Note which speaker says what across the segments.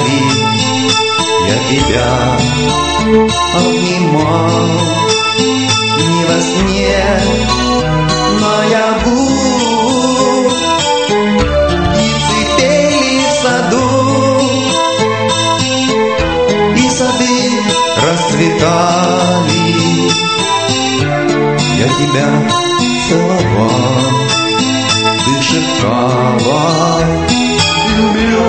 Speaker 1: вдали я тебя обнимал, не во сне, наяву. Птицы пели в саду, и сады расцветали. Я тебя целовал, ты шептала: люблю.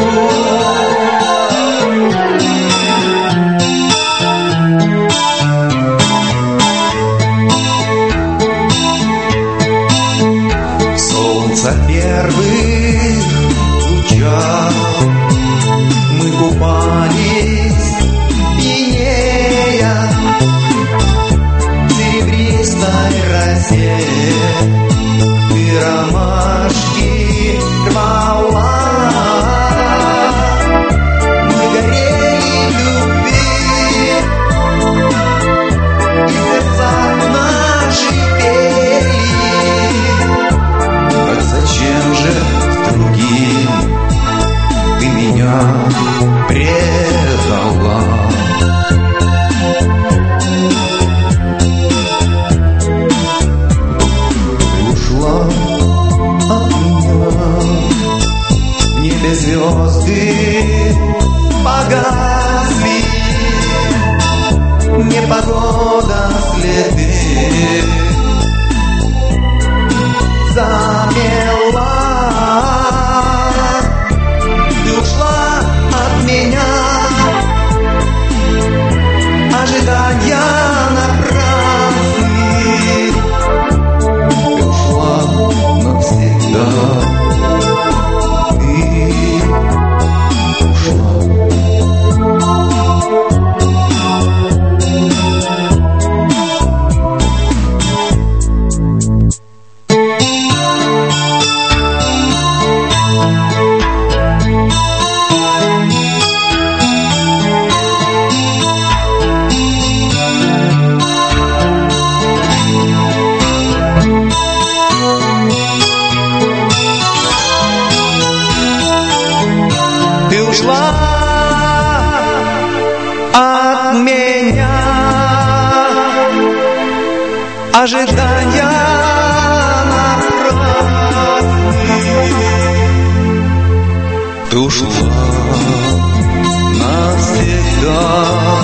Speaker 1: В солнце первых лучах мы купались, пьянея в серебристой росе. Ты ромашки рвала, мы горели в любви, и сердца наши пели. Так зачем же другим ты меня предала? Звезды погасли, непогода следы замела. Ты ушла от меня, ожидания напрасны. Ты ушла навсегда. Ты ушла от меня, ожидания напрасны. Ты ушла навсегда.